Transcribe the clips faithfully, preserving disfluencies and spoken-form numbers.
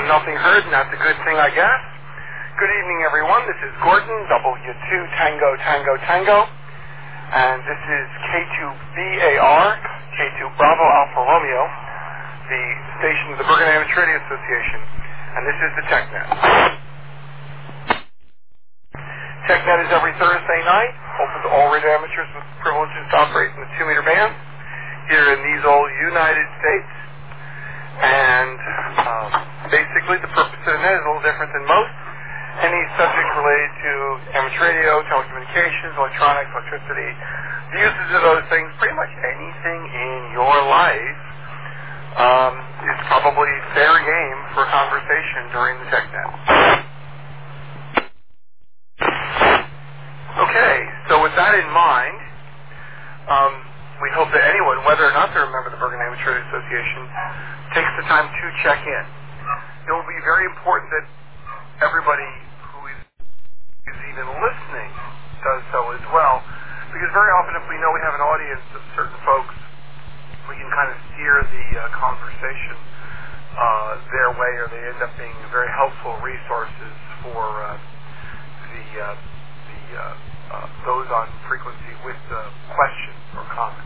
nothing heard, and that's a good thing, I guess. Good evening, everyone. This is Gordon, W two Tango Tango Tango, and this is K two B A R, K two Bravo Alpha Romeo, the station of the Bergen Amateur Radio Association, and this is the TechNet. TechNet is every Thursday night, open to all radio amateurs with privileges to operate in the two-meter band here in these old United States. And um, basically the purpose of the net is a little different than most. Any subject related to amateur radio, telecommunications, electronics, electricity, the uses of those things, pretty much anything in your life um, is probably fair game for conversation during the TechNet. Okay, so with that in mind, um, we hope that anyone, whether or not they're a member of the Bergen Amateur Radio Association, takes the time to check in. It will be very important that everybody who is, is even listening does so as well, because very often if we know we have an audience of certain folks, we can kind of steer the uh, conversation uh, their way, or they end up being very helpful resources for uh, the, uh, the uh, uh, those on frequency with uh, questions or comments.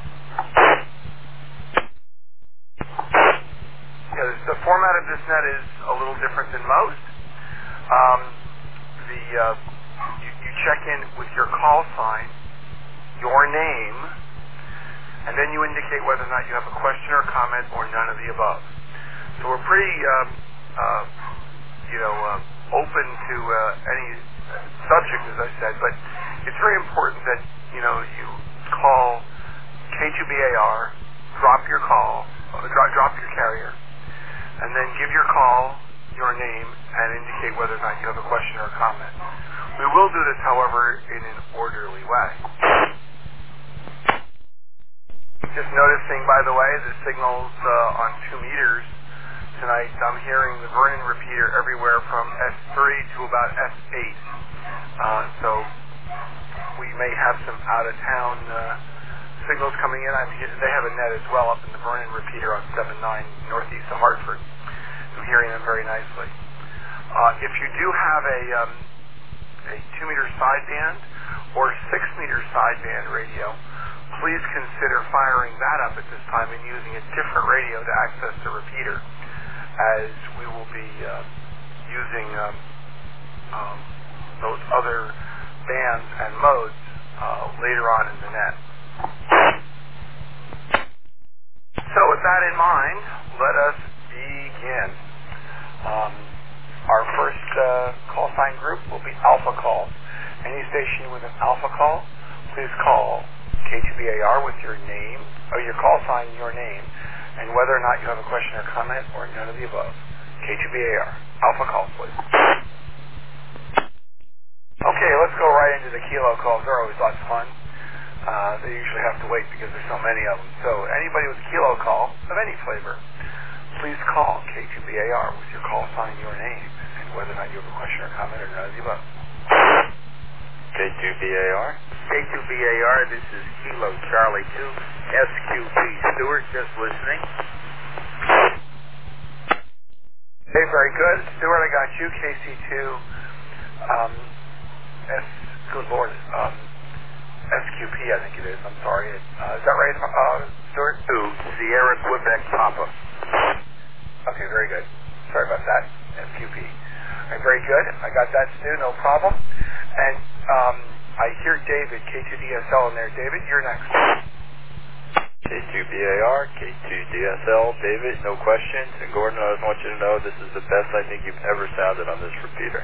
Yeah, the format of this net is a little different than most. Um, the uh, you, you check in with your call sign, your name, and then you indicate whether or not you have a question or comment or none of the above. So we're pretty, uh, uh, you know, uh, open to uh, any subject, as I said, but it's very important that, you know, you call K two B A R, drop your call, uh, drop, drop your carrier, and then give your call, your name, and indicate whether or not you have a question or a comment. We will do this, however, in an orderly way. Just noticing, by the way, the signals uh, on two meters tonight. I'm hearing the Vernon repeater everywhere from S three to about S eight. Uh, so we may have some out-of-town uh, signals coming in. I'm here, they have a net as well up in the Vernon repeater on seven nine northeast of Hartford. I'm hearing them very nicely. Uh, if you do have a um, a two-meter sideband or six-meter sideband radio, please consider firing that up at this time and using a different radio to access the repeater, as we will be uh, using um, um, those other bands and modes uh, later on in the net. So with that in mind, let us begin. Um, our first uh, call sign group will be Alpha Call. Any station with an Alpha Call, please call K two B A R with your name, or your call sign, your name, and whether or not you have a question or comment, or none of the above. K two B A R. Alpha Call, please. Okay, let's go right into the kilo calls. They're always lots of fun. Uh, they usually have to wait because there's so many of them. So anybody with a kilo call of any flavor, please call K two B A R with your call sign, your name, and whether or not you have a question or comment, or none of the above. K two B A R. K two B A R, this is Kilo Charlie two, S Q P. Stewart, just listening. Okay, very good. Stewart, I got you. K C two, um, S, good Lord, um, S Q P, I think it is. I'm sorry. Uh, is that right, uh, Stewart? two, Sierra Quebec Papa. Okay, very good. Sorry about that. S Q P. All right, very good. I got that, Stu, no problem. And um, I hear David, K two D S L in there. David, you're next. K two B A R, K two D S L, David, no questions. And Gordon, I just want you to know this is the best I think you've ever sounded on this repeater.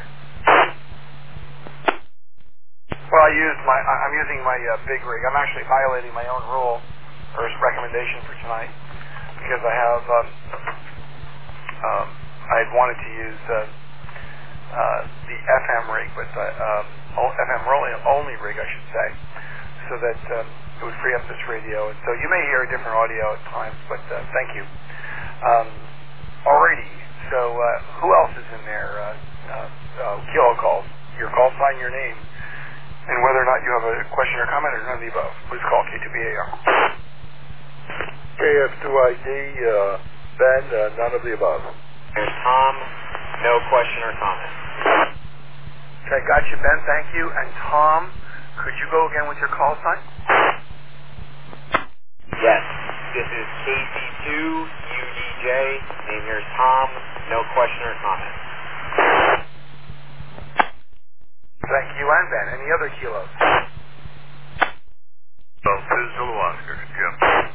Well, I used my, I'm using my uh, big rig. I'm actually violating my own rule or recommendation for tonight, because I have, um, um, I had wanted to use uh, uh, the F M rig, but uh, um, F M only, only rig, I should say, so that um, it would free up this radio. And so you may hear a different audio at times, but uh, thank you. Um, alrighty, so uh, who else is in there? Uh, uh, uh, kilo calls. Your call sign, your name, and whether or not you have a question or comment, or none of the above. Please call K two B A R. K F two I D, uh, Ben, uh, none of the above. There's Tom, no question or comment. Okay, got you, Ben, thank you. And Tom, could you go again with your call sign? Yes, this is K C two U D J, name here's Tom, no question or comment. Thank you, and Ben. Any other kilos? So, two Zulu Oscar, Jim.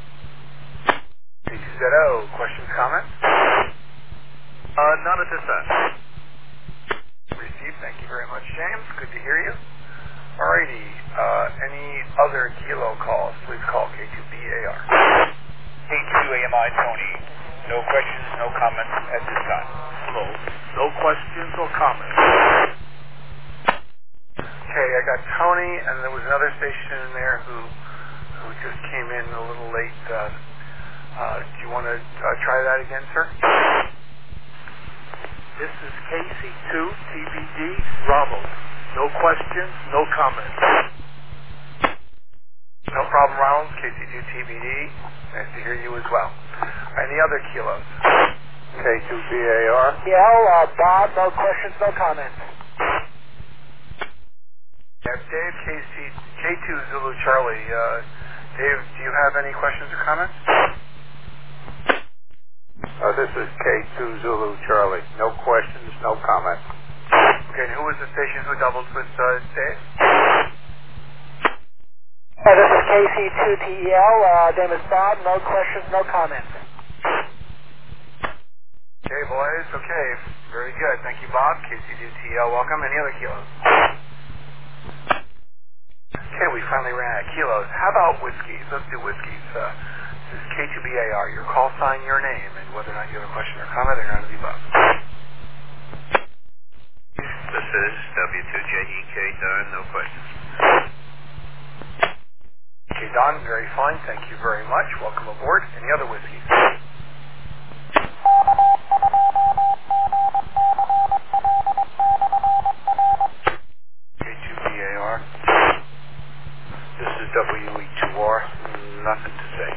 K two Z O, questions, comments? Uh, not at this time. Received, thank you very much, James. Good to hear you. Alrighty, uh, any other kilo calls, please call K two B A R. K two A M I, Tony. No questions, no comments at this time. Hello. No questions or comments. Okay, I got Tony, and there was another station in there who who just came in a little late. Uh, uh, do you want to uh, try that again, sir? This is K C two T B D Bravo. No questions, no comments. No problem, Ronald. K C two T B D. Nice to hear you as well. Any other kilos? K two B A R. Yeah, uh, Bob, no questions, no comments. Yeah, Dave, K C, K two Zulu Charlie. Uh, Dave, do you have any questions or comments? Uh, this is K two Zulu Charlie. No questions, no comments. Okay, and who was the station who doubled with uh, Dave? Uh, this is K C two T E L, uh, name is Bob, no questions, no comments. Okay, boys. Okay, very good. Thank you, Bob. K C two T L, welcome. Any other kilos? Okay, we finally ran out of kilos. How about whiskeys? Let's do whiskeys. Uh, this is K two B A R. Your call sign, your name, and whether or not you have a question or comment, or none of the above. This is W two J E K, Don, no questions. Okay, Don, very fine. Thank you very much. Welcome aboard. Any other whiskeys? K two B A R. This is W E two R. Nothing to say.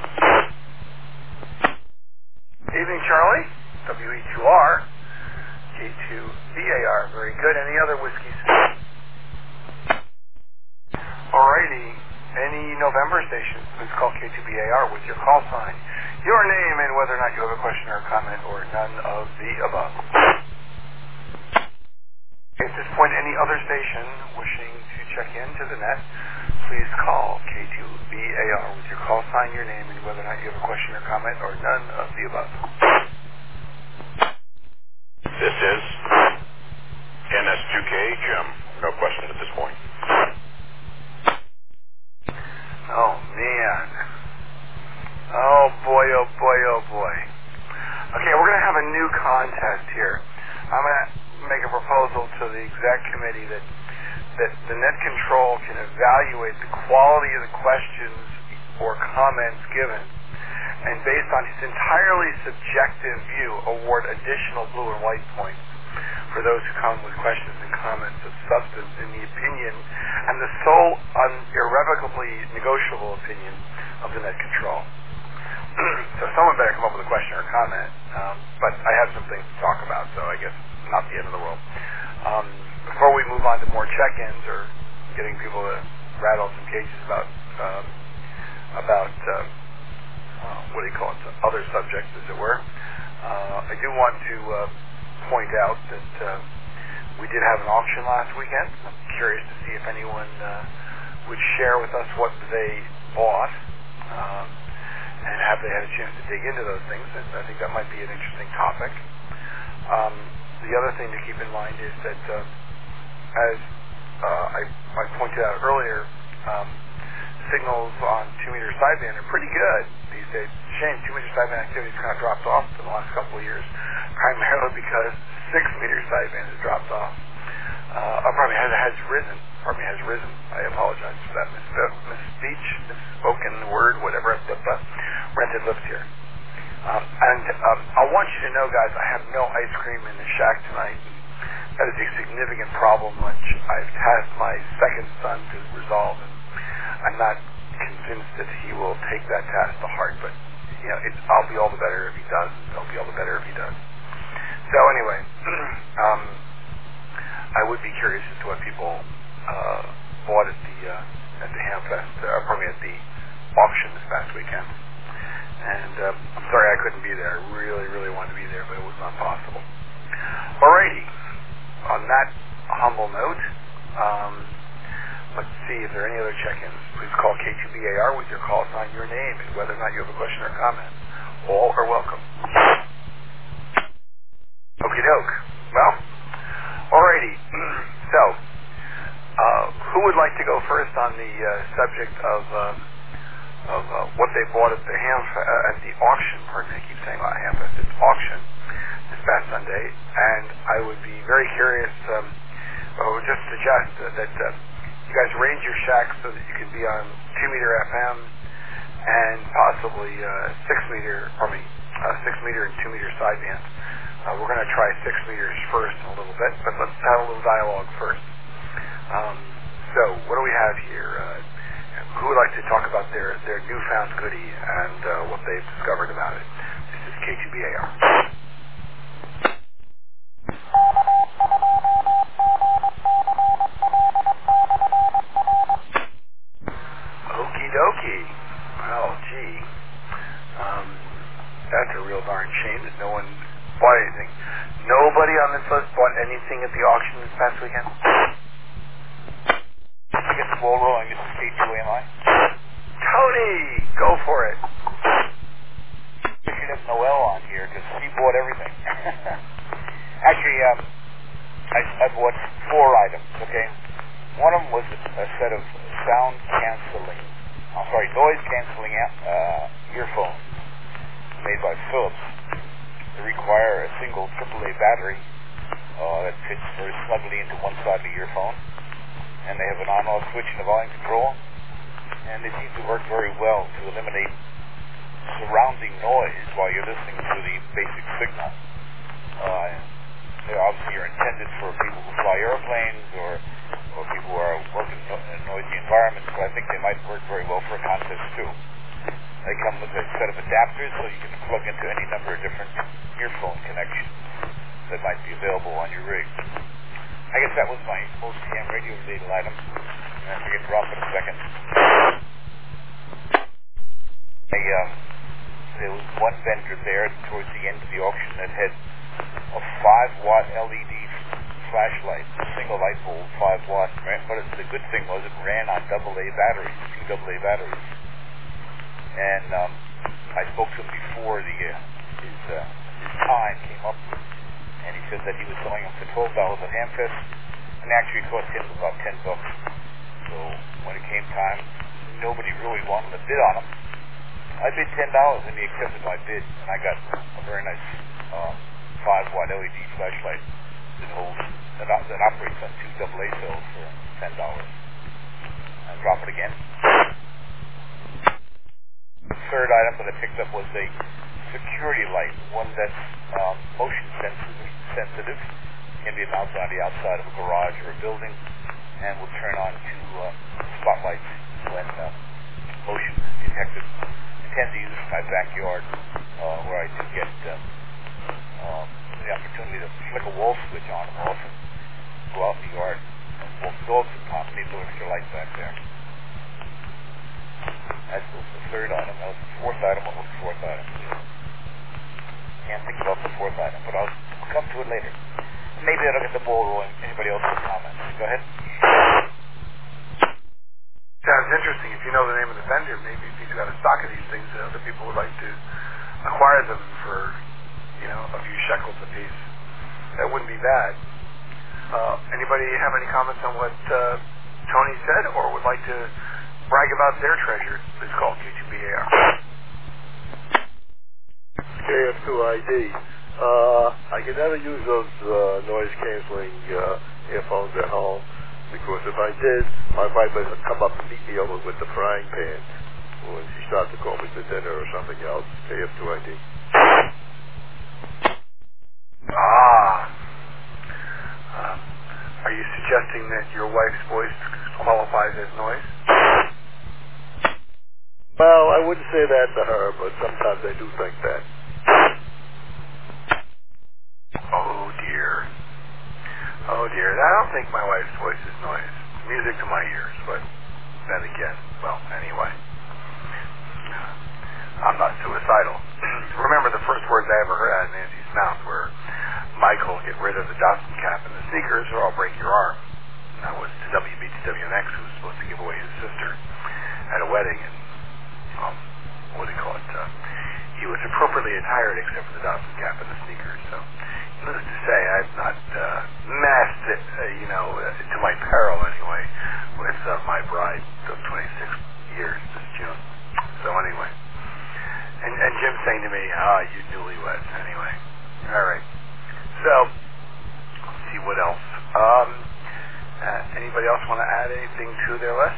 Evening, Charlie. W E two R. K two B A R. Very good. Any other whiskeys? Alrighty. Any November stations, please call K two B A R with your call sign, your name, and whether or not you have a question or a comment, or none of the above. At this point, any other station wishing to check into the net, please call K two B A R with your call sign, your name, and whether or not you have a question or comment, or none of the above. This is N S two K, Jim. No questions at this point. Oh, man. Oh, boy, oh, boy, oh, boy. Okay, we're going to have a new contest here. I'm going to make a proposal to the exec committee that that the net control can evaluate the quality of the questions or comments given, and based on his entirely subjective view, award additional blue and white points for those who come with questions and comments of substance in the opinion and the sole irrevocably negotiable opinion of the net control. So someone better come up with a question or comment, um, but I have some things to talk about, so I guess not the end of the world. Um, before we move on to more check-ins or getting people to rattle some cages about um, about uh, uh, what do you call it, other subjects, as it were, uh, I do want to uh, point out that uh, we did have an auction last weekend. I'm curious to see if anyone uh, would share with us what they bought, um, and have they had a chance to dig into those things. I think that might be an interesting topic. Um, the other thing to keep in mind is that, uh, as uh, I, I pointed out earlier, um, signals on two-meter sideband are pretty good these days. Shame two-meter sideband activity has kind of dropped off in the last couple of years, primarily because six-meter sideband has dropped off. Uh, or probably has, has risen. Pardon me, has risen. I apologize for that mis- misspeech, misspoken word, whatever. But uh, rented lips here. Um, and um, I want you to know, guys, I have no ice cream in the shack tonight. That is a significant problem which I've tasked my second son to resolve, and I'm not convinced that he will take that task to heart. But you know, it, I'll be all the better if he does. I'll be all the better if he does. So So anyway, um, I would be curious as to what people uh, bought at the uh, at the Hamfest, uh, pardon me, at the auction this past weekend. And uh, I'm sorry I couldn't be there. I really, really wanted to be there, but it was not possible. Alrighty. On that humble note, um, let's see if there are any other check-ins. Please call K two B A R with your call sign, your name, and whether or not you have a question or comment. All are welcome. Okie doke. Well, alrighty. So, uh, who would like to go first on the uh, subject of uh, of uh, what they bought at the ham uh, at the auction? Pardon me, I keep saying uh, Hamfest. It's auction this past Sunday, and I would be very curious. Um, I would just suggest uh, that uh, you guys range your shacks so that you can be on two meter F M and possibly uh, six meter, pardon me, uh, six meter and two meter sideband. Uh, we're going to try six meters first in a little bit, but let's have a little dialogue first. Um, so, what do we have here? Uh, who would like to talk about their, their newfound goodie and uh, what they've discovered about it? This is K two B A R. Okie dokie. Well, gee. Um, that's a real darn shame that no one bought anything. Nobody on this list bought anything at the auction this past weekend? Just to get the ball rolling, this is K two A M I. Tony, go for it. We should have Noel on here because he bought everything. Actually, um, I, I bought four items, okay? One of them was a, a set of sound canceling, I'm sorry, noise canceling uh, earphones made by Philips. They require a single triple A battery uh, that fits very snugly into one side of the earphone, and they have an on-off switch and a volume control, and they seem to work very well to eliminate surrounding noise while you're listening to the basic signal. Uh, they obviously are intended for people who fly airplanes or, or people who are working in noisy environments, so I think they might work very well for a contest too. They come with a set of adapters so you can plug into any number of different earphone connections that might be available on your rig. I guess that was my most ham radio related item. And I forget to drop in a second. I, um, there was one vendor there towards the end of the auction that had a five watt L E D flashlight, a single light bulb, five watt. But the good thing was it ran on double A batteries, two double A batteries. And um, I spoke to him before the uh, his, uh, his time came up, and he said that he was selling them for twelve dollars at Hamfest, and actually it cost him about ten bucks. So when it came time, nobody really wanted to bid on them. I bid ten dollars, and he accepted my bid, and I got a very nice uh, five watt L E D flashlight that holds that, that operates on two double A cells for ten dollars. And drop it again. The third item that I picked up was a security light, one that's um, motion sensitive, sensitive, can be mounted on the outside of a garage or a building, and will turn on two uh, spotlights when uh, motion is detected. I tend to use it in my backyard uh, where I do get uh, um, the opportunity to flick a wall switch on and off and go out in the yard and walk the dogs sometimes. Need a little extra light back there. That was the third item. That was the fourth item. What was the fourth item? Can't think about the fourth item, but I'll come to it later. Maybe that'll get the ball rolling. Anybody else with comments? Go ahead. Sounds interesting. If you know the name of the vendor, maybe if he's got a stock of these things, uh, other people would like to acquire them for, you know, a few shekels a piece. That wouldn't be bad. Uh, anybody have any comments on what uh, Tony said, or would like to brag about their treasure? Please call K two B A R. K F two I D. Uh, I can never use those uh, noise canceling uh, earphones at home because if I did, my wife would come up and beat me over with the frying pan when she started to call me for dinner or something else. K F two I D. Ah. Um, are you suggesting that your wife's voice qualifies as noise? Well, I wouldn't say that to her, but sometimes I do think that. Oh, don't think my wife's voice is noise. Music to my ears, but then again, well, anyway. I'm not suicidal. Remember the first words I ever heard out of Nancy's mouth were, Michael, get rid of the Dawson cap and the sneakers or I'll break your arm. And that was to W B T W N X, who was supposed to give away his sister at a wedding, and, um, what do you call it, uh, he was appropriately attired except for the Dawson cap and the sneakers, so needless to say, I've not uh, masked it, uh, you know, uh, to my peril anyway, with uh, my bride of twenty-six years this June. So anyway, and, and Jim saying to me, ah, you newlyweds, anyway. All right. So, let's see what else. Um, uh, anybody else want to add anything to their list?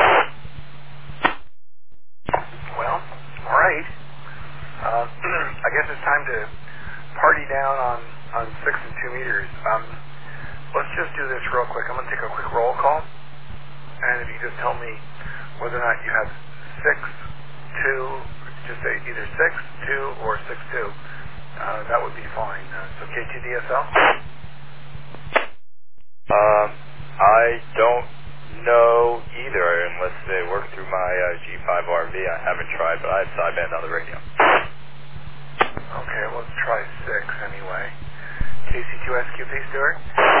Well, all right. Uh, I guess it's time to party down on, on six and two meters. Um, let's just do this real quick. I'm going to take a quick roll call, and if you just tell me whether or not you have six, two, just say either six, two, or six, two. Uh, that would be fine. Uh, so K two D S L? Um, I don't know either unless they work through my uh, G five R V. I haven't tried, but I have sideband on the radio. Okay, let's try six anyway. K C two S Q P, Stewart?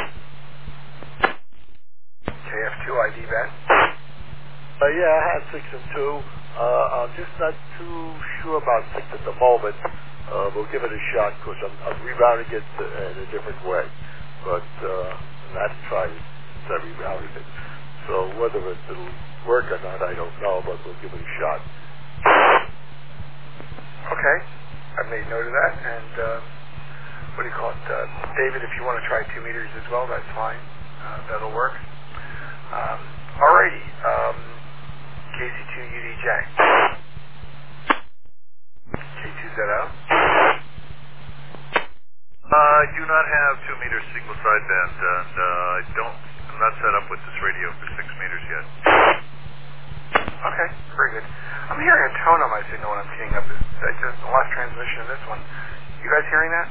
K F two I D Ben? Uh, yeah, I had six and two. Uh, I'm just not too sure about six at the moment. Uh, we'll give it a shot because I'm, I'm rerouting it uh, in a different way. But uh, I haven't tried it since I rerouted it. So whether it, it'll work or not, I don't know, but we'll give it a shot. Okay, I've made note of that. And uh, what do you call it? Uh, David, if you want to try two meters as well, that's fine. Uh, that'll work. Um, alrighty. Um, K C two U D J. K two Z O. Uh, I do not have two meter single sideband, and uh, I don't. I'm not set up with this radio for six meters yet. Okay, very good. I'm hearing a tone on my signal when I'm teeing up. Is that just the last transmission of this one? You guys hearing that?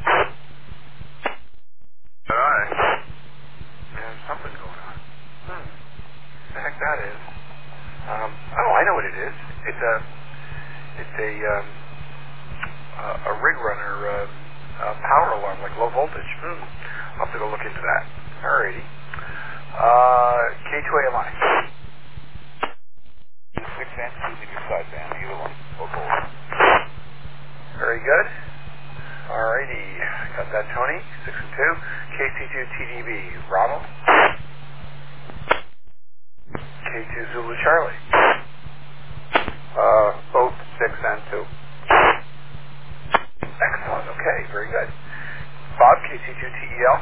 All right. There's something going on. Hmm. The heck that is? Um, oh, I know what it is. It's a, it's a, um, uh, a rig runner uh, uh, power alarm, like low voltage. Hmm. I'll have to go look into that. Alrighty. Uh, K two A M I. Six and two meter sideband, either one. Local. Very good. Alrighty. Got that, Tony. Six and two. K C two T D B. Ronald. K two Zulu Charlie. Uh, both six and two. Excellent. Okay, very good. Bob, K C two T E L.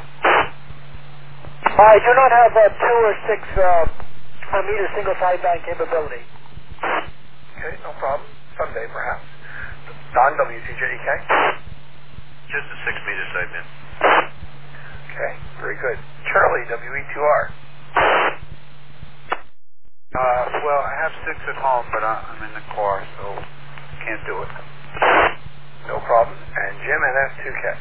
I do not have a two or six uh, meter single sideband capability. Okay, no problem. Someday, perhaps. Don, W T J E K. Just a six meter sideband. Okay, very good. Charlie, W E two R. Uh, well, I have six at home, but I, I'm in the car, so can't do it. No problem. And Jim, N S two K.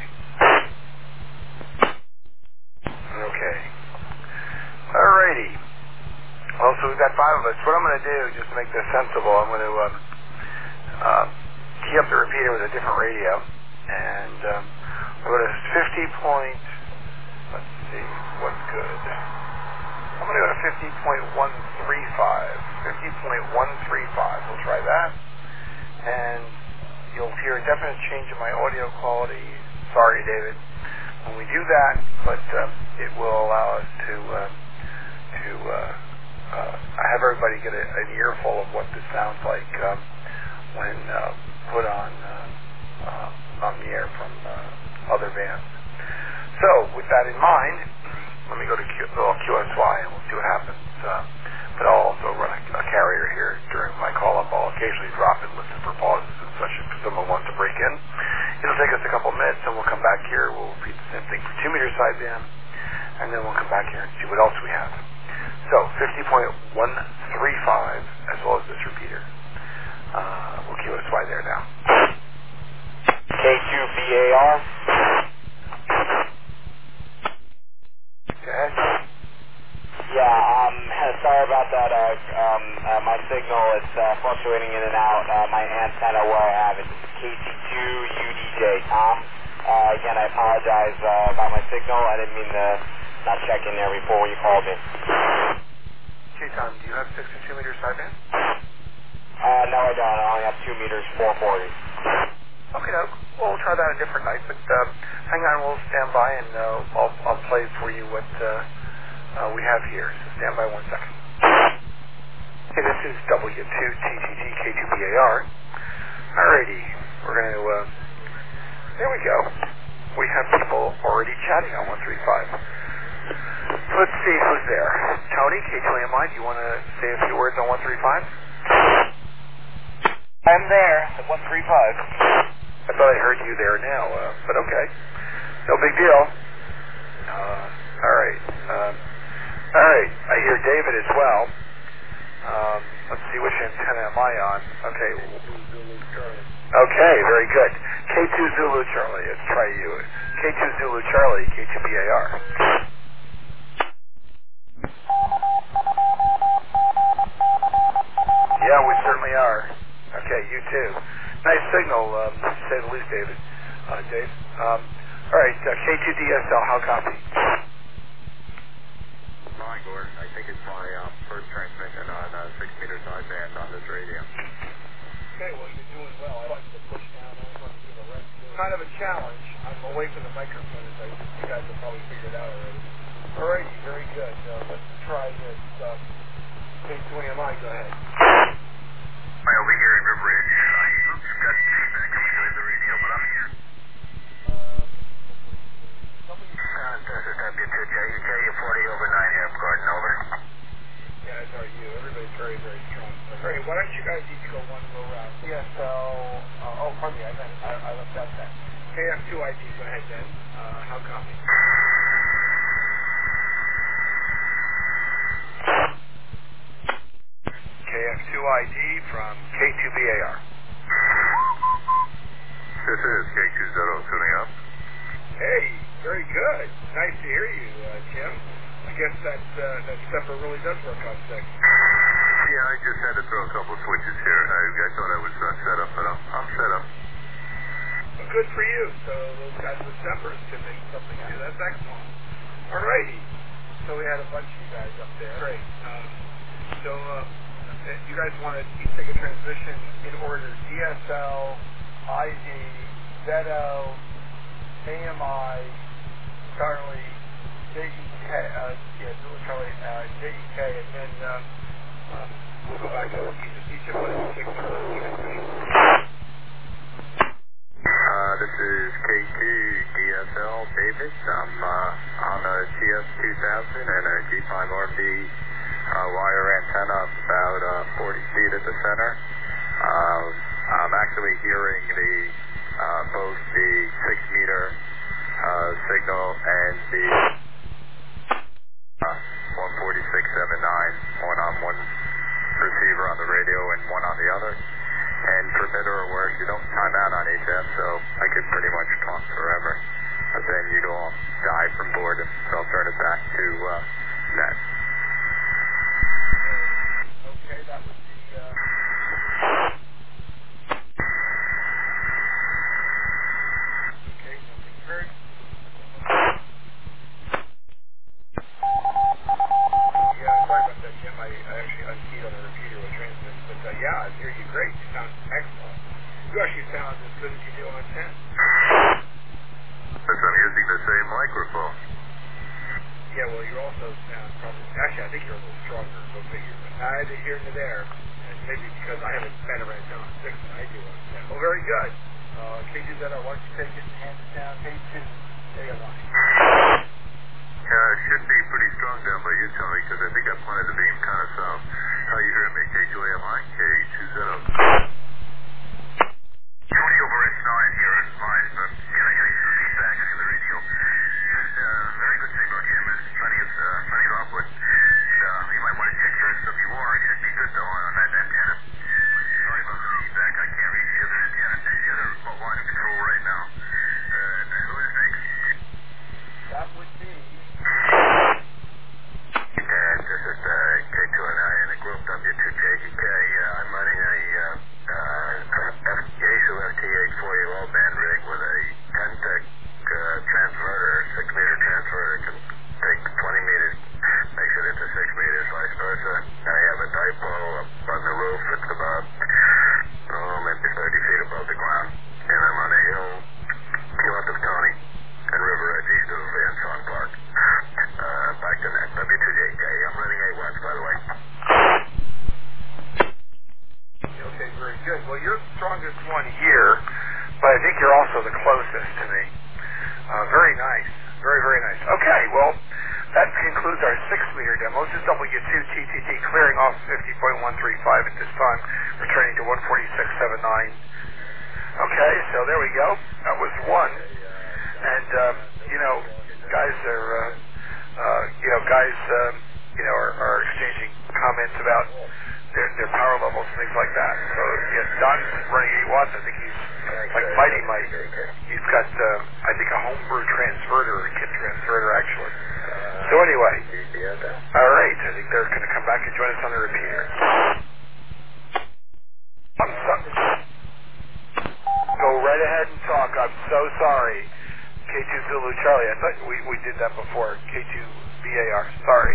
Okay. Alrighty. Well, so we've got five of us. What I'm going to do, just to make this sensible, I'm going to um, uh, key up the repeater with a different radio. And um, we'll go to fifty point, let's see, what's good. I'm going to go to fifty point one three five. fifty point one three five. We'll try that. And you'll hear a definite change in my audio quality. Sorry, David. When we do that, but um, it will allow us to uh, to uh, uh, have everybody get a, an earful of what this sounds like um, when uh, put on uh, uh, on the air from uh, other bands. So, with that in mind, let me go to Q, well, Q S Y and we'll see what happens. Uh, but I'll also run a, a carrier here during my call-up. I'll occasionally drop and listen for pauses and such if someone wants to break in. It'll take us a couple minutes, and we'll come back here. We'll repeat the same thing for two meter sideband, and then we'll come back here and see what else we have. So, fifty point one three five, as well as this repeater. Uh, we'll Q S Y there now. K two B A R. Go ahead. fluctuating in and out. Uh, my antenna where I have it is K T two U D J. Tom, uh, again, I apologize uh, about my signal. I didn't mean to not check in there before when you called me. Okay, Tom, do you have six and two meter sideband? Uh, no, I don't. I only have two meters, four forty. Okay, no, well, we'll try that a different night, but uh, hang on, we'll stand by and uh, I'll, I'll play for you what uh, uh, we have here. So stand by one second. Okay, this is W two T T T K two B A R. Alrighty, we're going to, uh, there we go. We have people already chatting on one three five. Let's see who's there. Tony, K two A M I, do you want to say a few words on one three five? I'm there at one three five. I thought I heard you there now, uh, but okay. No big deal. Uh, all right. Um, all right. I hear David as well. Um, let's see which antenna am I on. Okay. Okay, very good. K two Zulu Charlie. Let's try you. K two Zulu Charlie, K two B A R. Yeah, we certainly are. Okay, you too. Nice signal, um, to say the least, David. Uh, Dave. Um, all right, uh, K two D S L, how copy? Fine, Gordon. I think it's my um, first transmission on uh, six meter sideband on this radio. Okay, well, you're doing well. I like to push down. I want to do the rest. Kind of a challenge. I'm away from the microphone, as I, you guys have probably figured out already. All right, very good. Uh, let's try this. Um, K two A M I, go ahead. Hi, over here in River Ridge. I've got feedback coming through the radio, but I'm here. Uh, this is W two J U J forty over nine here, Gordon, over. Yeah, it's are you. Everybody's very, very strong. All right, why don't you guys each go one row round? Yes, so, uh, oh, pardon me, I, meant, I, I left out that. K F two I D, go ahead then. Uh, how copy? K F two I D from K two B A R. This is K two Zero tuning up. Hey, very good. Nice to hear you, uh, Jim. I guess that uh, that stepper really does work on six. Yeah, I just had to throw a couple switches here. I, I thought I was uh, set up, but I'm, I'm set up. Well, good for you. So those guys with steppers can make something out of it. That's excellent. All righty. So we had a bunch of you guys up there. Great. Um, so uh, you guys want to each take a transmission in order: D S L, I D, Z O, A M I, Charlie, J E K, uh, yeah, Zulu Charlie, uh, J E K, and then uh, um, we'll go back to each, each of us take one of those transmissions. Uh, this is K two D S L, David. I'm uh, on a T S two thousand and a G five R B uh, wire antenna about uh, forty feet at the center. Uh, I'm actually hearing the uh, both the six meter uh, signal and the uh, one forty-six point seven nine, one on one receiver on the radio and one on the other. And for better or worse, you don't time out on H F, so I could pretty much talk forever. But then you'd all die from boredom, so I'll turn it back to uh, net. Okay, that was the... Uh... Okay, nothing heard. Yeah, sorry about that, Jim. I, I actually unkeyed on the repeater with transmit. But uh, yeah, I hear you great. You sound excellent. You actually sound as good as you do on ten. Yes, I'm using the same microphone. Yeah, well, you also sound probably... Actually, I think you're a little stronger, go figure. But neither here nor there. And maybe because I have a better antenna on six than I do on ten. Well, very good. Uh, K two Z, why don't you take it and hand it down? K two, there you go. Yeah, it should be pretty strong down by you, Tony, because I think I planted the beam kind of south. How you hearing me? K two A M I, K two Z. Tony over S nine here on mine, but yeah, I'm getting some feedback on the radio. Just, uh, very good signal, Jim. There's plenty of, uh, plenty of output. And, uh, you might want to check your S W R. It should be good, though, on that antenna. Sorry about the feedback. I can't reach the other antenna, the other line of control right now. Uh, who is next? That would be... Uh, this is uh, K two and I in the group W two J U K. Uh, I'm running a very nice. Very, very nice. Okay, well, that concludes our six-meter demo. This is W two T T T clearing off fifty point one three five at this time, returning to one forty-six point seven nine. Okay, so there we go. That was one. And, um, you know, guys are, uh, uh, you know, guys, um, you know, are, are exchanging comments about their, their power levels and things like that. So, yeah, Don's running eight watts. I think he's like Mighty Mike. He's got, uh, I think, a homebrew transverter, or a kit transverter, actually. So anyway, all right, I think they're going to come back and join us on the repeater. I'm sorry. Go right ahead and talk. I'm so sorry. K two Zulu Charlie. I thought we, we did that before. K two B A R. Sorry.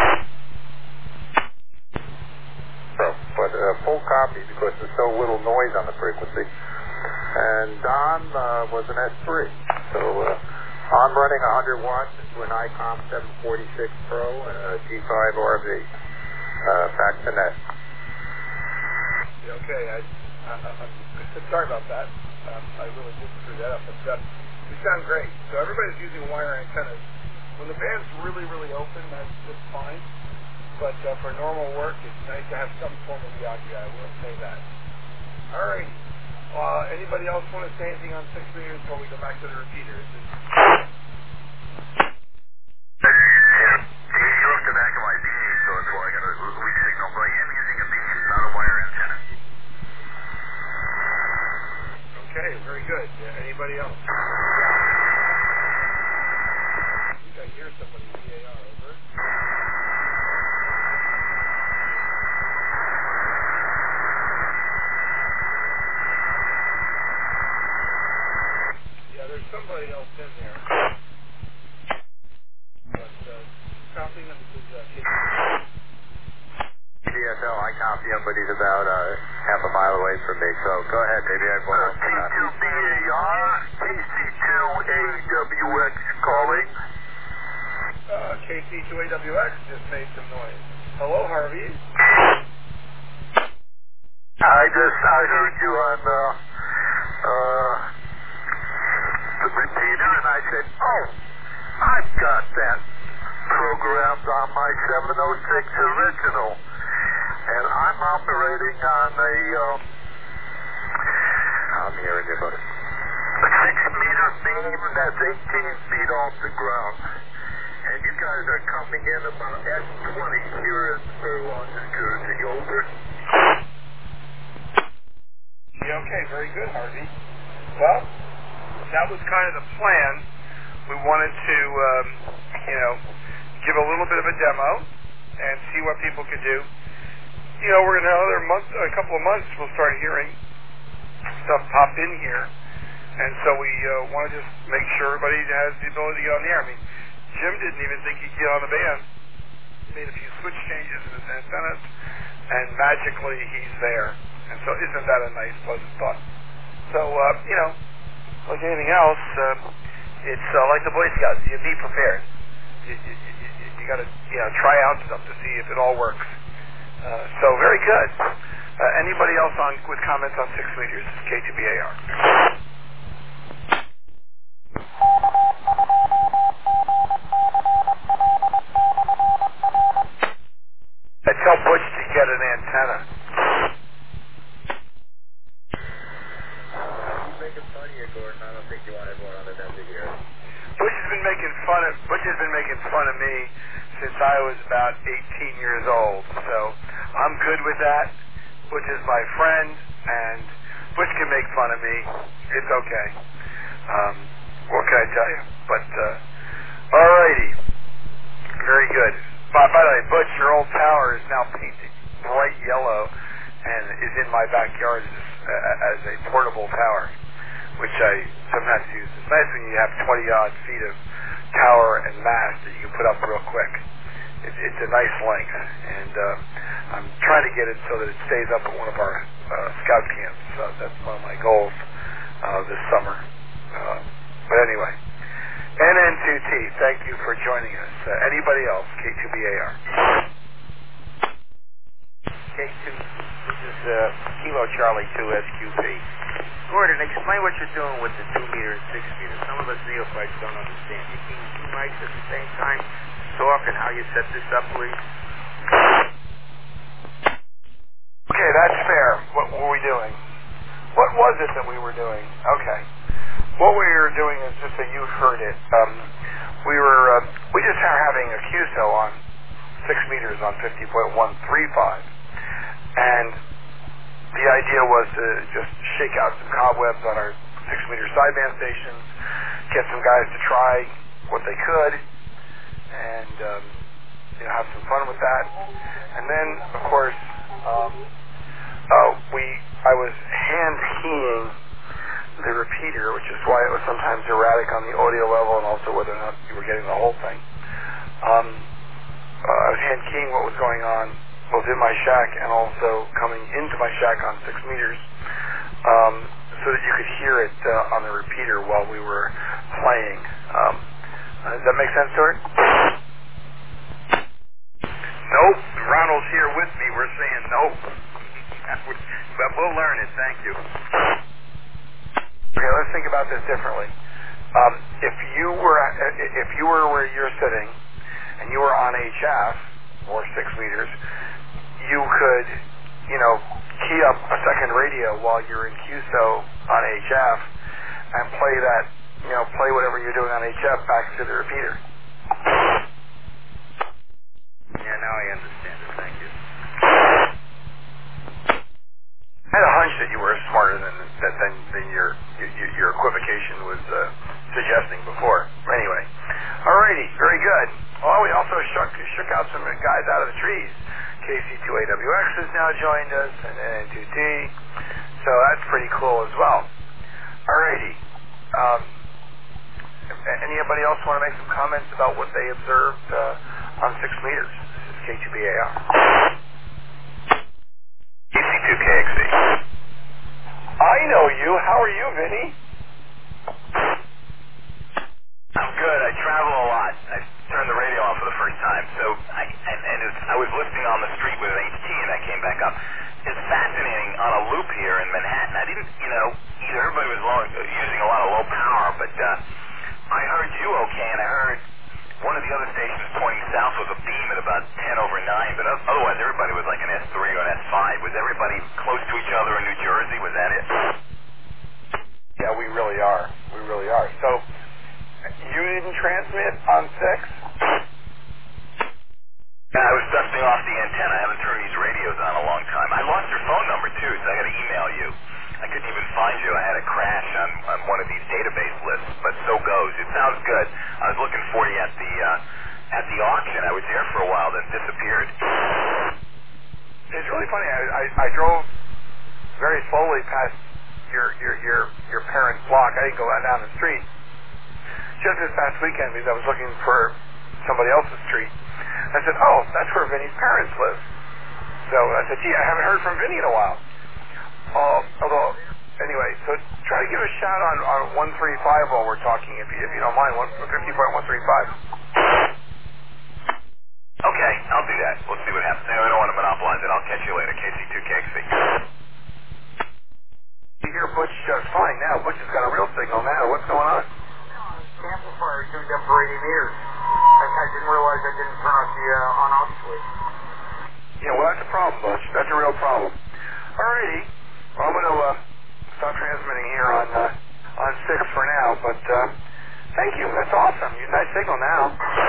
So, but a uh, full copy because there's so little noise on the frequency. And Don uh, was an S three. So uh, I'm running one hundred watts into an ICOM seven forty-six Pro and a G five R V. Uh, back to net. Okay, I, I, I'm sorry about that. Um, I really did screw that up. But uh, we sound great. So everybody's using wire antennas. When the band's really, really open, that's just fine. But uh, for normal work, it's nice to have some form of the audio. I will say that. All right. Uh, anybody else want to say anything on six meters before we go back to the repeaters? You're up the back of my beam, so that's why I got a weak signal. But I am using a beam, not a wire antenna. Okay, very good. Yeah, anybody else? I think I hear somebody in B A R, over. Yeah, there's somebody else in there. But, uh, copying him is, uh, D S L, I copy him, but he's about uh, half a mile away from me. So go ahead, maybe I want K two B A R, K C two A W X calling. Uh, K C two A W X just made some noise. Hello, Harvey. I just, I heard you on uh, uh, the repeater, and I said, oh, I've got that programmed on my seven oh six original. And I'm operating on a, um, I'm hearing you, buddy. a six-meter beam that's eighteen feet off the ground. And you guys are coming in about S twenty here in Fairlawn, New Jersey. Over. Yeah, okay, very good, Harvey. Well, that was kind of the plan. We wanted to, um, you know, give a little bit of a demo and see what people could do. You know, we're in another month, a couple of months, we'll start hearing stuff pop in here. And so we uh, want to just make sure everybody has the ability to get on the air. I mean, Jim didn't even think he'd get on the band. He made a few switch changes in his antennas, and magically he's there. And so isn't that a nice, pleasant thought? So, uh, you know, like anything else, uh, it's uh, like the Boy Scouts. You be prepared. You, you, you, you got to, you know, try out stuff to see if it all works. Uh, so very good. Uh, anybody else on with comments on six meters? K two B A R. I tell Butch to get an antenna. He's making fun of you, Gordon. I don't think you wanted one on the net here. Butch has been making fun of Butch has been making fun of me since I was about eighteen years old. So I'm good with that. Butch is my friend, and Butch can make fun of me. It's okay. Um, what can I tell you? But uh, alrighty, very good. By, by the way, Butch, your old tower is now painted bright yellow and is in my backyard as, uh, as a portable tower, which I sometimes use. It's nice when you have twenty odd feet of tower and mast that you can put up real quick. It, it's a nice length, and uh, I'm trying to get it so that it stays up at one of our uh, scout camps. So that's one of my goals uh, this summer. Uh, but anyway, N N two T, thank you for joining us. Uh, anybody else? K two B A R. K two, this is uh, Kilo Charlie two S Q P. Gordon, explain what you're doing with the two meter and six meter. Some of us neophytes don't understand. You keep two mics at the same time, talk, and how you set this up, please. Okay, that's fair. What were we doing? What was it that we were doing? Okay. What we were doing is just that you heard it. Um, we were, uh, we just are having a Q S O on six meters on fifty point one three five. And the idea was to just shake out some cobwebs on our six meter sideband stations, get some guys to try what they could, and um, you know, have some fun with that. And then, of course, um, uh, we I was hand keying the repeater, which is why it was sometimes erratic on the audio level, and also whether or not you were getting the whole thing. Um, uh, I was hand keying what was going on both in my shack and also coming into my shack on six meters, um, so that you could hear it uh, on the repeater while we were playing. Um, uh, does that make sense, Stuart? Nope. Ronald's here with me. We're saying nope. But we'll learn it. Thank you. Okay, let's think about this differently. Um, if you were if you were where you're sitting and you were on H F or six meters, you could, you know, key up a second radio while you're in Q S O on H F and play that, you know, play whatever you're doing on H F back to the repeater. Yeah, now I understand it. Thank you. I had a hunch that you were smarter than than, than, than your, your your equivocation was uh, suggesting before. Anyway, alrighty, very good. Well, we also shook, shook out some guys out of the trees. K C two A W X has now joined us, and N two T, so that's pretty cool as well. Alrighty. Um, anybody else want to make some comments about what they observed uh, on six meters? This is K two B A R. K C two K X C. I know you. How are you, Vinny? I'm good. I travel a lot. I turned the radio on for the first time, so I and, and it's, I was listening on the street with an H T, and I came back up. It's fascinating on a loop here in Manhattan. I didn't, you know, either everybody was low, using a lot of low power, but uh, I heard you okay, and I heard one of the other stations pointing south with a beam at about ten over nine, but otherwise everybody was like an S three or an S five. Was everybody close to each other in New Jersey? Was that it? Yeah, we really are. We really are. So, you didn't transmit on six? Yeah, I was dusting off the antenna. I haven't turned these radios on a long time. I lost your phone number, too, so I got to email you. I couldn't even find you. I had a crash on, on one of these database lists, but so goes. It sounds good. I was looking for you at the uh, at the auction. I was there for a while, then disappeared. It's really funny. I, I, I drove very slowly past your your your your parents' block. I didn't go down the street just this past weekend because I was looking for somebody else's street. I said, "Oh, that's where Vinny's parents live." So I said, "Gee, I haven't heard from Vinny in a while." Uh, although, anyway, so try to give a shout on, on one three five while we're talking, if you, if you don't mind, fifty point one three five. Okay, I'll do that. We'll see what happens. I don't want to monopolize it. I'll catch you later, K C two K X C. You hear Butch just fine now. Butch has got a real signal now. What's going on? Amplifier tuned up for eighty meters. I, I didn't realize I didn't turn off the uh, on-off switch. Yeah, well, that's a problem, Butch. That's a real problem. Alrighty. Well, I'm going to uh, stop transmitting here on uh, on six for now, but uh, thank you. That's awesome. You nice signal now.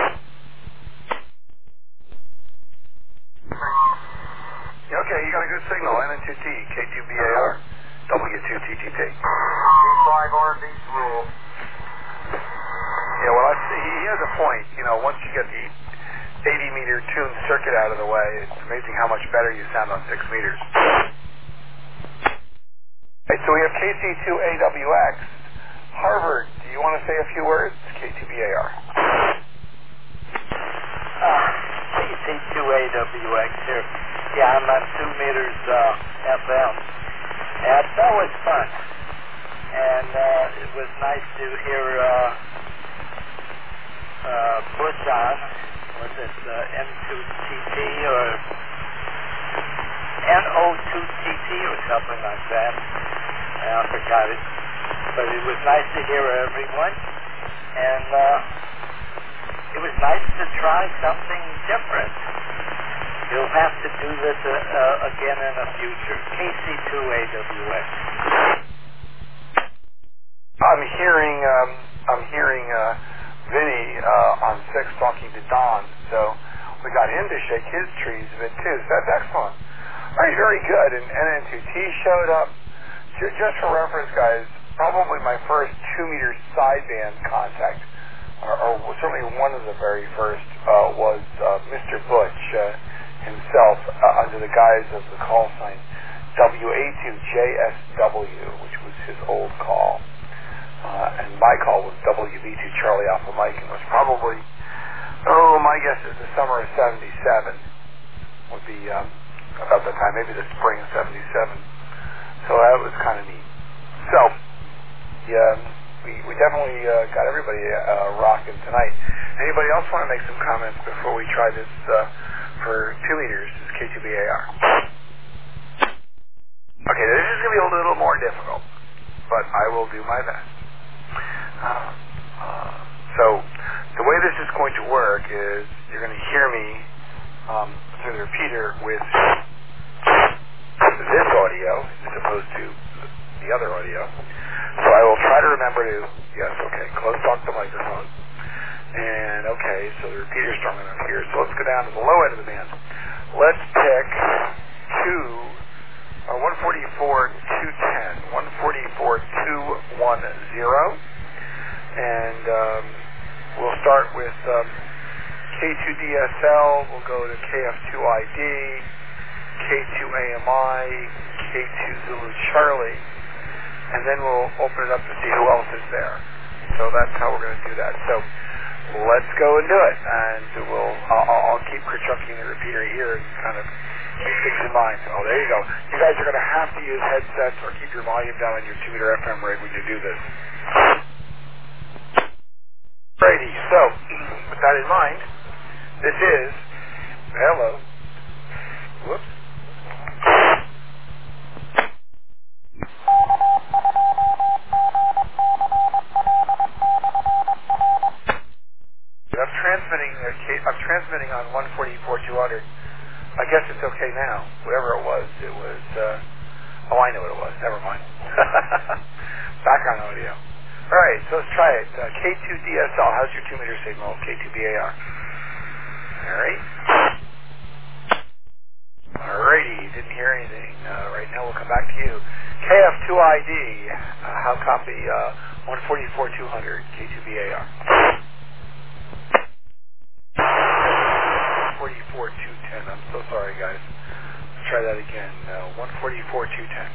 Okay, you got a good signal. N N two T, K two B A R, W two T T T. D five R V rule. Yeah, well, I, he has a point. You know, once you get the eighty meter tuned circuit out of the way, it's amazing how much better you sound on six meters. Hey, so we have K C two A W X. Harvard, do you want to say a few words? K two B A R. Uh, K C two A W X here. Yeah, I'm on two meters uh, F M. And that was fun. And uh, it was nice to hear uh, uh, Butch on. Was it uh, N two T T or N O two T T or something like that. I forgot it. But it was nice to hear everyone. And uh, it was nice to try something different. You'll have to do this uh, uh, again in the future. K C two A W X. I'm hearing, um, I'm hearing uh, Vinny uh, on six talking to Don, so we got him to shake his trees a bit too. So that's excellent. All right, very good. And N N two T showed up. Just for reference, guys, probably my first two-meter sideband contact, or, or certainly one of the very first, uh, was uh, Mister Butch uh, himself uh, under the guise of the call sign W A two J S W, which was his old call. Uh, and my call was W B two Charlie Alpha Mike, and was probably, oh, my guess is the summer of seventy-seven would be um, about the time, maybe the spring of seventy-seven. So that was kind of neat. So, yeah, we, we definitely uh, got everybody uh, rocking tonight. Anybody else want to make some comments before we try this uh, for two meters, this K two B A R? Okay, this is going to be a little more difficult, but I will do my best. Uh, uh, so, the way this is going to work is you're going to hear me um, through the repeater with this audio as opposed to the other audio. So I will try to remember to, yes, okay, close off the microphone. And okay, so the repeater's strong enough here. So let's go down to the low end of the band. Let's pick two, uh, one forty-four, two ten, one forty-four, two ten. And um, we'll start with um, K two D S L, we'll go to K F two I D, K two A M I, K two Zulu Charlie, and then we'll open it up to see who else is there. So that's how we're going to do that. So let's go and do it, and we'll I'll, I'll keep chucking the repeater here and kind of keep things in mind. Oh, there you go. You guys are going to have to use headsets or keep your volume down on your two meter F M rig when you do this. Alrighty, so with that in mind, this is hello. Whoops. I'm transmitting. I'm transmitting on one forty-four two hundred. I guess it's okay now. Whatever it was, it was. Uh, oh, I know what it was. Never mind. Background audio. All right, so let's try it. Uh, K two D S L. How's your two meter signal? K two B A R. All right. Alrighty, didn't hear anything. Uh, right now, we'll come back to you. K F two I D. Uh, how copy? Uh, one forty-four two hundred. K two B A R. forty-four two ten. I'm so sorry, guys. Let's try that again. Uh, one forty-four two ten.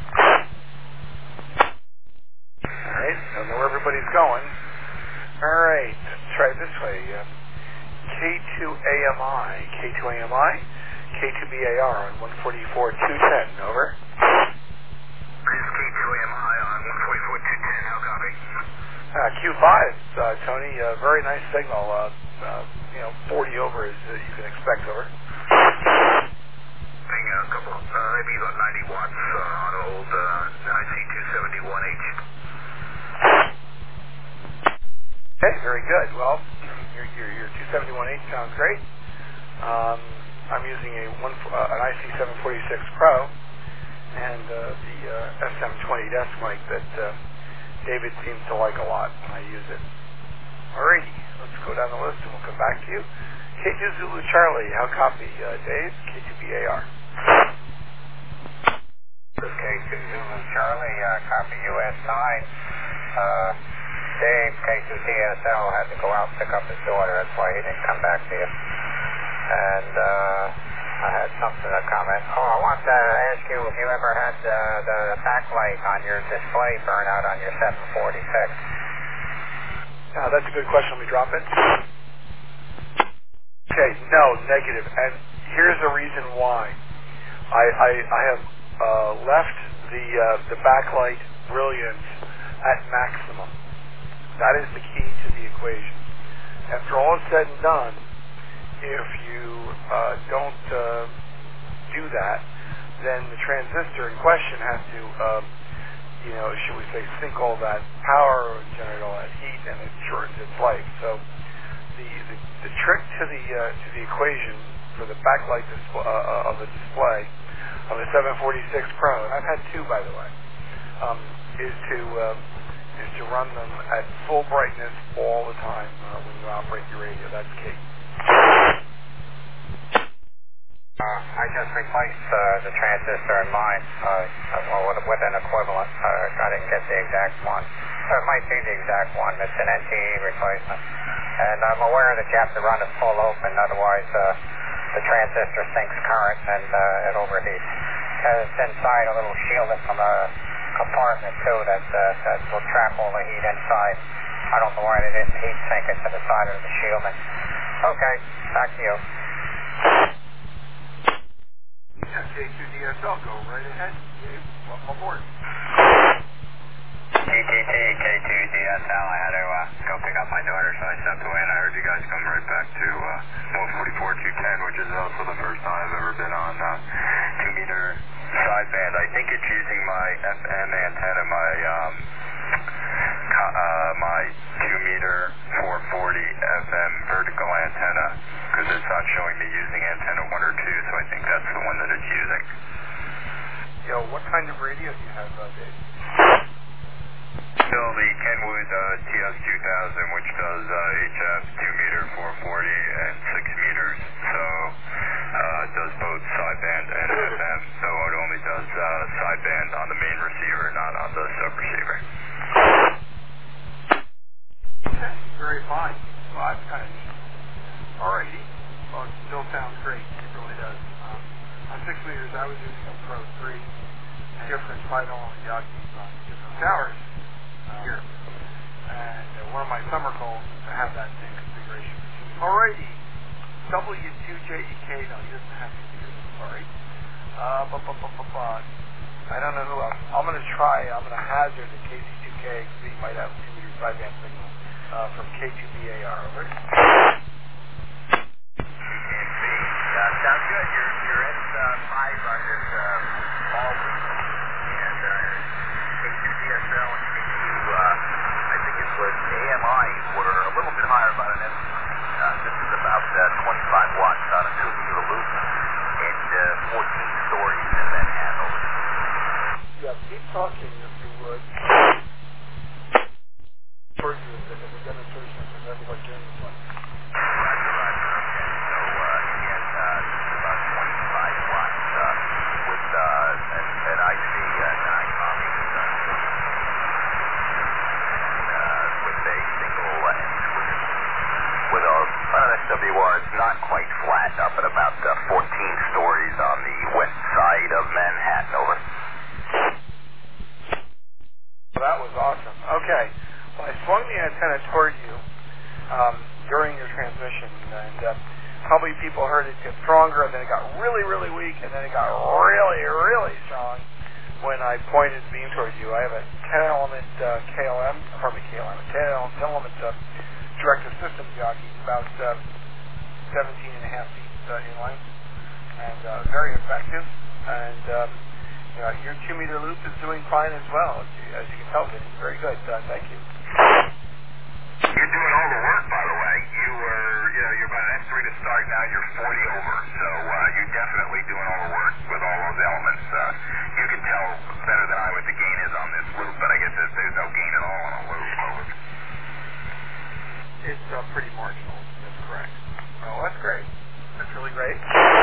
All right. Don't know where everybody's going. All right. Let's try it this way. Um, K two A M I. K two A M I. K two B A R on one forty-four two ten. Over. This is K two A M I on one forty-four two ten. How copy? Uh, Q five, uh, Tony. Uh, very nice signal. Uh, uh, you know, forty over as uh, you can expect. Over. Thing a couple, uh, maybe about ninety watts uh, on old uh, I C two seventy-one H. Okay, very good. Well, your your, your two seventy-one H sounds great. Um, I'm using a one uh, an I C seven forty-six Pro and uh, the uh, S M twenty desk mic that uh, David seems to like a lot when I use it. Alrighty, let's go down the list and we'll come back to you. K two Zulu Charlie, how copy, uh, Dave? K two B A R. This is K two Zulu Charlie, uh, copy U S nine. Uh, Dave, K two D S L, had to go out and pick up his daughter, that's why he didn't come back to you. And uh, I had something to comment. Oh, I want to ask you if you ever had uh, the backlight on your display burn out on your seven forty-six. Uh, that's a good question. Let me drop it. Okay, no, negative. And here's the reason why. I, I, I have uh, left the, uh, the backlight brilliance at maximum. That is the key to the equation. After all is said and done, if you uh, don't uh, do that, then the transistor in question has to, um, you know, should we say, sink all that power, generate all that heat, and it shortens its life. So the the, the trick to the uh, to the equation for the backlight display, uh, of the display of the seven forty-six Pro, and I've had two, by the way, um, is to um, is to run them at full brightness all the time uh, when you operate your radio. That's key. Uh, I just replaced uh, the transistor in mine uh, well, with, with an equivalent. Uh, I didn't get the exact one. So it might be the exact one. It's an N T E replacement. And I'm aware that you have to run it full open, otherwise uh, the transistor sinks current and uh, it overheats. Uh, it's inside a little shielding from a compartment too that, uh, that will trap all the heat inside. I don't know why they didn't heat sink it to the side of the shielding. Okay, back to you. Yeah, K two D S L, go right ahead. Dave, welcome aboard. T T T, K two D S L, I had to uh, go pick up my daughter, so I stepped away and I heard you guys come right back to uh, one forty-four two ten, which is also the first time I've ever been on uh, two meter sideband. I think it's using my F M antenna, my um, uh, my two meter four forty F M vertical antenna, because it's not showing me using antenna one or two, so I think that's the one that it's using. Yo, what kind of radio do you have, uh, Dave? Still the Kenwood uh, T S two thousand, which does uh, H F two meter four forty and six meters, so uh, it does both sideband and F M, so it only does uh, sideband on the main receiver, not on the sub-receiver. Okay, very fine. Well, that's kind of neat. Alrighty. Well, it still sounds great. It really does. Um, on six meters, I was using a Pro three. Different five element jockeys on different towers uh, here. And uh, one of my summer goals is to have that same configuration. Alrighty. W two J E K. No, he doesn't have to do this. Sorry. Uh, bu- bu- bu- bu- bu- I don't know who else. I'm going to try. I'm going to hazard the K C two K because he might have a two meter sideband signal uh, from K two B A R. Over. Uh, sounds good. You're, you're at uh, five on this uh, all week. And uh, K two D S L and K two, uh, I think it was A M I, were a little bit higher about an M. Uh, this is about uh, twenty-five watts on a two meter loop and uh, fourteen stories in that handle. Yeah, keep talking if you would. Towards you, the, the demonstration of what Jim was like. Roger, roger. Okay. So, uh, again, uh, this is about twenty-five watts uh, with uh, an, an I C uh, nine copy with, uh, uh, with a single uh, switch with a an S W R. It's not quite flat, up at about uh, fourteen stories on the west side of Manhattan. Over. Well, that was awesome. Okay. Well, I swung the antenna toward you um, during your transmission, and uh, probably people heard it get stronger, and then it got really, really weak, and then it got really, really strong when I pointed the beam toward you. I have a ten element uh, K L M, pardon me, K L M, a ten element uh, directive system jockey, about uh, seventeen and a half feet uh, in length, and uh, very effective. And um, you know, your two meter loop is doing fine as well, as you, as you can tell. It's very good. Uh, thank you. You're doing all the work, by the way. You were, you know, you're about an S three to start. Now you're forty over, so uh, you're definitely doing all the work with all those elements. Uh, you can tell better than I what the gain is on this loop, but I guess there's, there's no gain at all on a loop. Over. It's uh, pretty marginal. That's correct. Oh, that's great. That's really great.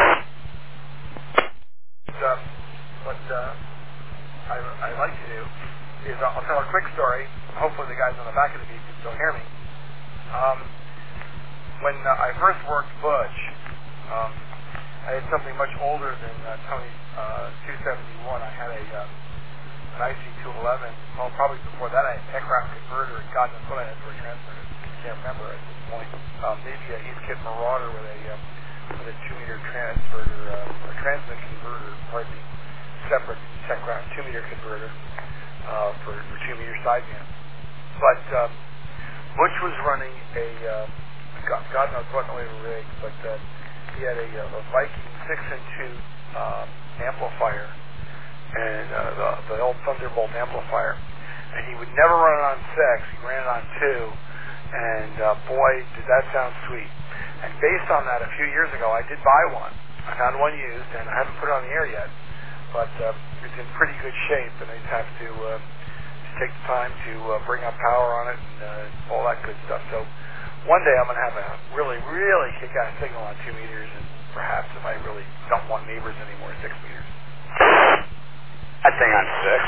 Uh, what uh, I, I like to do is uh, I'll tell a quick story. Hopefully the guys on the back of the beat can still hear me. Um, when uh, I first worked Butch, um, I had something much older than uh, Tony's uh, two seventy-one. I had a uh, an I C two eleven. Well, probably before that I had an aircraft converter, and God knows what I had for a transmitter. I can't remember at this point. Um, maybe a Heathkit Marauder with a uh, with a two meter transverter, uh, or transmit converter, pardon me, separate aircraft two meter converter uh, for, for two meter sideband. But um, Butch was running a uh, God, God knows what way rig, but uh, he had a, a Viking six and two um, amplifier, and uh, the, the old Thunderbolt amplifier, and he would never run it on six. He ran it on two, and uh, boy, did that sound sweet. And based on that, a few years ago, I did buy one. I found one used, and I haven't put it on the air yet, but uh, it's in pretty good shape, and I just have to, uh, to take the time to uh, bring up power on it and uh, all that good stuff. So one day I'm going to have a really, really kick-ass signal on two meters, and perhaps if I really don't want neighbors anymore, six meters. That thing on six.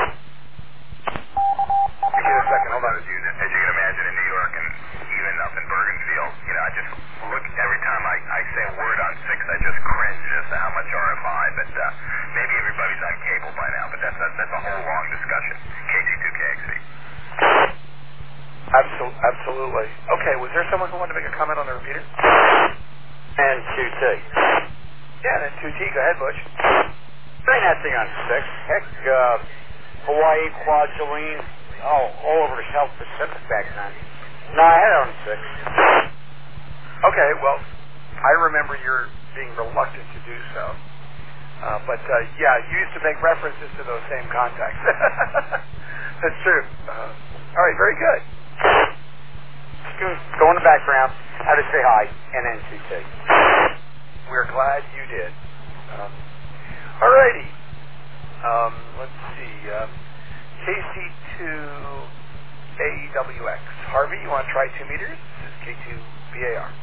Give me a second, hold on. As you, as you can imagine in New York and even up in Bergenfield, you know, I just look, every time I, I say a word on six, I just cringe as to how much R F I, but uh, maybe everybody's on cable by now, but that's a, that's a whole long discussion. K G two K X C. Absol- absolutely. Okay, was there someone who wanted to make a comment on the repeater? And two T. Yeah, and then two T. Go ahead, Butch. Bring that thing on six. Heck, uh, Hawaii, Kwajalein, oh, all over the South Pacific back then. No, I had it on six. Okay, well, I remember your being reluctant to do so. Uh, but, uh, yeah, you used to make references to those same contacts. That's true. Uh, all right, very good. Go in the background, how to say hi, and N C T. We're glad you did. Um, all righty. Um, let's see. Um, K C two A W X. Harvey, you want to try two meters? This is K two B A R.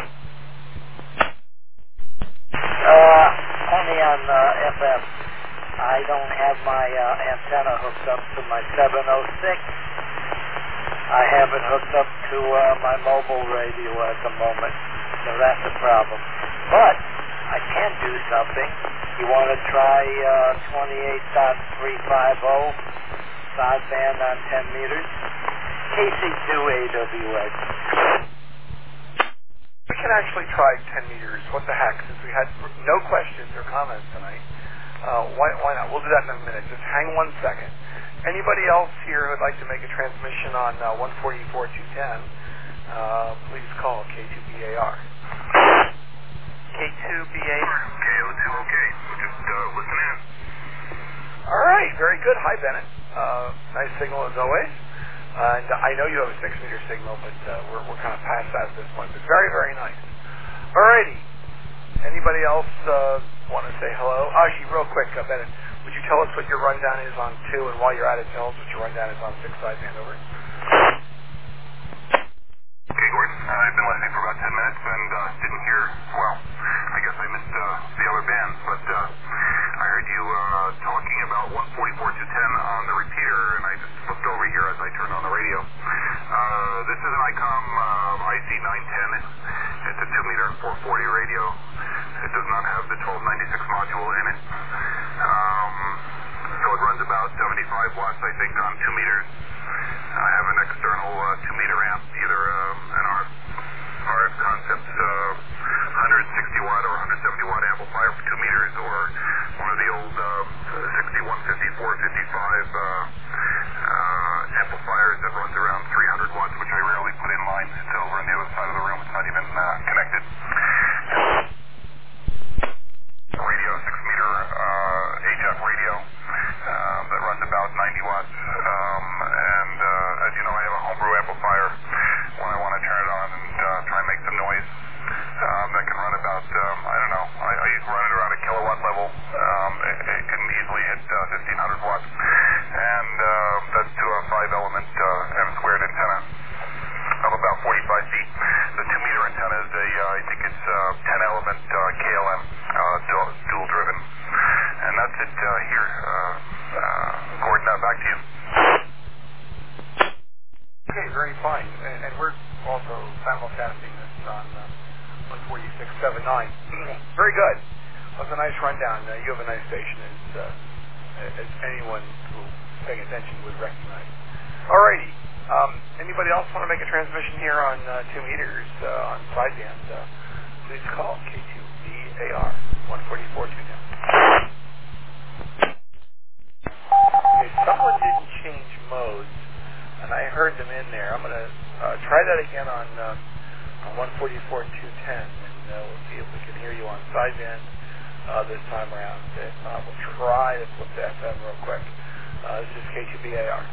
Uh, only on uh, F M. I don't have my uh, antenna hooked up to my seven oh six. I have it hooked up to uh, my mobile radio at the moment, so that's a problem. But I can do something. You want to try uh, twenty-eight point three five oh sideband on ten meters? K C two A W X. We can actually try ten meters. What the heck? Since we had no questions or comments tonight, uh, why, why not? We'll do that in a minute. Just hang one second. Anybody else here who would like to make a transmission on uh, one forty-four two ten, uh, please call K two B A R. K two B A R. K O two OK. Just uh, listen in. All right, very good. Hi, Bennett. Uh, nice signal as always. And uh, I know you have a six meter signal, but uh, we're, we're kind of past that at this point. But very, very nice. All righty. Anybody else uh, want to say hello? Actually, real quick, uh, Bennett, would you tell us what your rundown is on two, and while you're at it, tell us what your rundown is on six sideband over? Okay, Gordon. Uh, I've been listening for about ten minutes and uh, didn't hear, well, I guess I missed uh, the other bands, but uh, I heard you uh, talking about one forty-four two ten on the repeater, and I just looked over here as I turned on the radio. Uh, this is an ICOM uh, I C nine ten. It's a two meter four forty radio. It does not have the twelve ninety-six module in it. Um, so it runs about seventy-five watts, I think, on two meters. I have an external uh, two meter amp, either um, an R F Concepts uh, one sixty watt or one seventy watt amplifier for two meters, or one of the old um, sixty-one fifty-four fifty-five uh, uh, amplifiers that runs around three hundred watts, which I rarely put in line. It's over on the other side of the room. It's not even uh, connected. Radio, six meter uh, H F radio uh, that runs about ninety watts. Um, and uh, as you know, I have a homebrew amplifier when I want to turn it on and uh, try and make some noise. Um, that can run about, um, I don't know, I, I run it around a kilowatt level. Um, it, it can easily hit uh, fifteen hundred watts. And uh, that's to a five element uh, M squared antenna of about forty-five feet. The two meter antenna is a, uh, I think it's uh, ten element uh, K L M, uh, dual, dual driven. And that's it uh, here. Uh, uh, Gordon, uh, back to you. Okay, very fine. And, and we're also simulcasting this on uh, one forty-six seven nine. Very good. That was a nice rundown. Uh, you have a nice station, as, uh, as anyone who's paying attention would recognize. Alrighty. Um, anybody else want to make a transmission here on uh, two meters uh, on sideband? Uh, please call K two B A R one forty-four two ten. Okay, someone didn't change modes, and I heard them in there. I'm going to uh, try that again on, uh, on one forty-four two ten, and uh, we'll see if we can hear you on sideband uh, this time around. If not, we'll try to flip to F M real quick. Uh, this is K two B A R.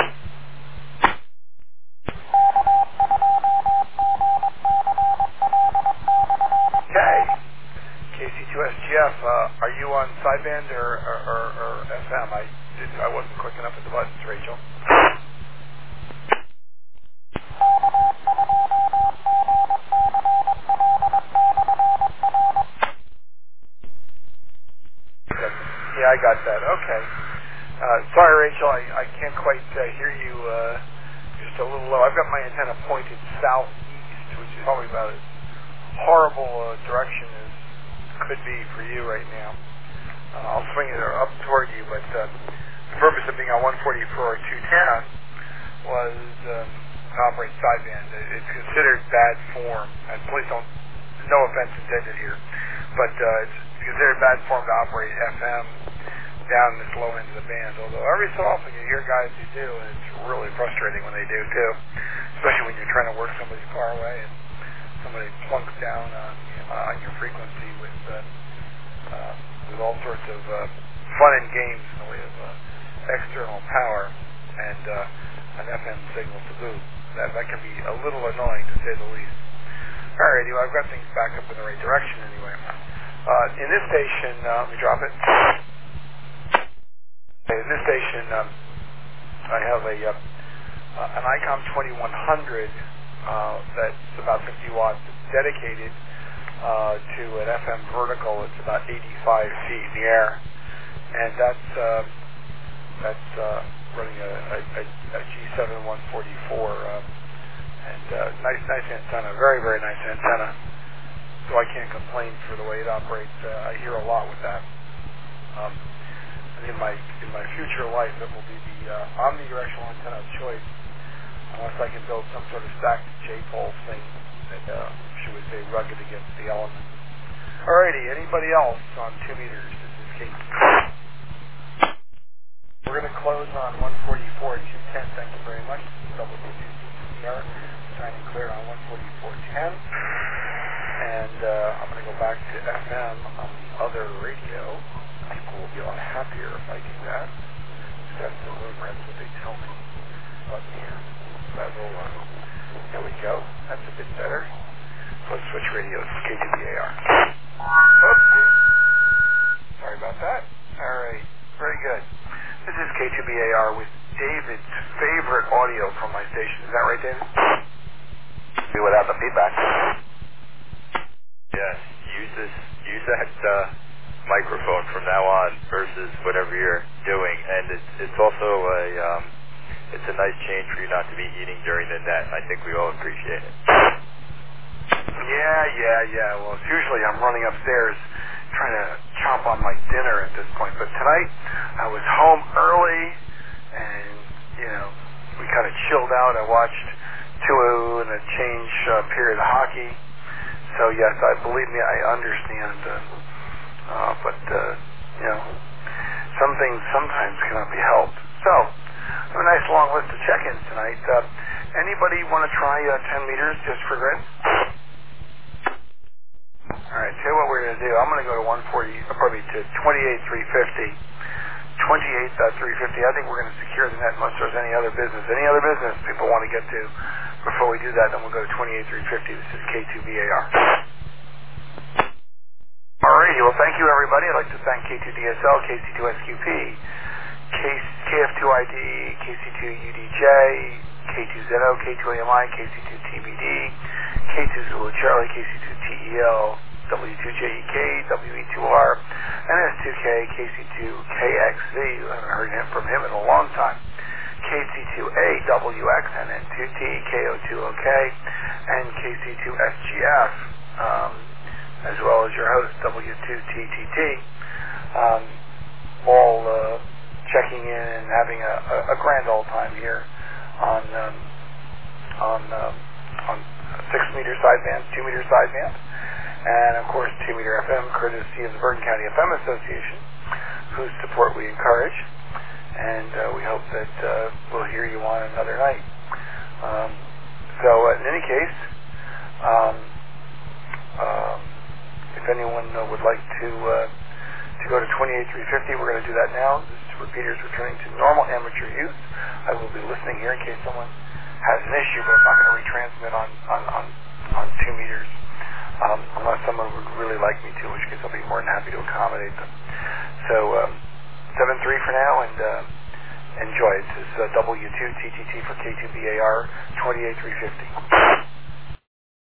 Okay. K C two S G F, uh, are you on sideband or, or, or, or F M? I, I wasn't quick enough at the buttons, Rachel. Yeah, I got that. Okay. Uh, sorry, Rachel, I, I can't quite uh, hear you uh, just a little low. I've got my antenna pointed southeast, which is probably about as horrible a direction as could be for you right now. Uh, I'll swing it up toward you, but uh, the purpose of being on one forty-four two ten was um, to operate sideband. It's considered bad form, and please don't, no offense intended here, but uh, it's considered bad form to operate F M down this low end of the band, although every so often you hear guys who do, and it's really frustrating when they do too, especially when you're trying to work somebody far away and somebody plunks down on, uh, on your frequency with uh, uh, with all sorts of uh, fun and games in the way of uh, external power and uh, an F M signal to boot. That, that can be a little annoying, to say the least. All right, anyway, I've got things back up in the right direction anyway. Uh, in this station, uh, let me drop it. In this station, um, I have a uh, uh, an ICOM twenty-one hundred uh, that's about fifty watts. It's dedicated uh, to an F M vertical. It's about eighty-five feet in the air, and that's uh, that's uh, running a, a, a G seven one forty-four, uh, and uh, nice nice antenna, very very nice antenna. So I can't complain for the way it operates. Uh, I hear a lot with that. Um, In my in my future life, it will be the uh, omnidirectional antenna of choice, unless I can build some sort of stacked J-pole thing that, uh, should we say, rugged against the elements. Alrighty, anybody else on two meters? This is Kate. We're going to close on one forty-four two ten. Thank you very much. Double D here, signing clear on one forty-four ten, and uh, I'm going to go back to F M on the other radio. People will be a lot happier if I do that. That's the rumor, that's what they tell me. But yeah, that will, uh, there we go. That's a bit better. Let's switch radios to K two B A R. Oopsie. Sorry about that. All right, very good. This is K two B A R with David's favorite audio from my station. Is that right, David? Be without the feedback. Yes, use this, use that, uh, microphone from now on versus whatever you're doing, and it's it's also a um, it's a nice change for you not to be eating during the net. I think we all appreciate it. Yeah, yeah, yeah. Well, it's usually I'm running upstairs trying to chomp on my dinner at this point, but tonight I was home early, and you know we kind of chilled out. I watched two and a change uh, period of hockey. So yes, I believe me, I understand. Uh, Uh, but, uh, you know, some things sometimes cannot be helped. So, I have a nice long list of check-ins tonight. Uh, anybody want to try uh, ten meters just for grid? All right, tell you what we're going to do. I'm going to go to one forty, uh, probably to twenty-eight three fifty. twenty-eight three fifty. I think we're going to secure the net unless there's any other business. Any other business people want to get to before we do that, then we'll go to twenty-eight three fifty. This is K two B A R. Alrighty, well thank you everybody. I'd like to thank K two D S L, K C two S Q P, K F two I D, K C two U D J, K two Z O, K two A M I, K C two T B D, K two Zulu Charlie, K C two T E L, W two J E K, W E two R, N S two K, K C two K X V, I haven't heard from him in a long time, K C two A W X, N N two T, K O two O K, and K C two S G F. Um, as well as your host, W two T T T, um, all uh, checking in and having a, a, a grand old time here on um, on um, on six meter sideband, two meter sideband, and of course two meter F M, courtesy of the Bergen County F M Association, whose support we encourage, and uh, we hope that uh, we'll hear you on another night. Um, so uh, in any case, um, um, if anyone uh, would like to uh, to go to twenty-eight three fifty, we're going to do that now. This repeater is returning to normal amateur use. I will be listening here in case someone has an issue, but I'm not going to retransmit on, on, on, on two meters um, unless someone would really like me to, in which case I'll be more than happy to accommodate them. So um, seven three for now, and uh, enjoy. This is uh, W two T T T for K two B A R twenty-eight three fifty.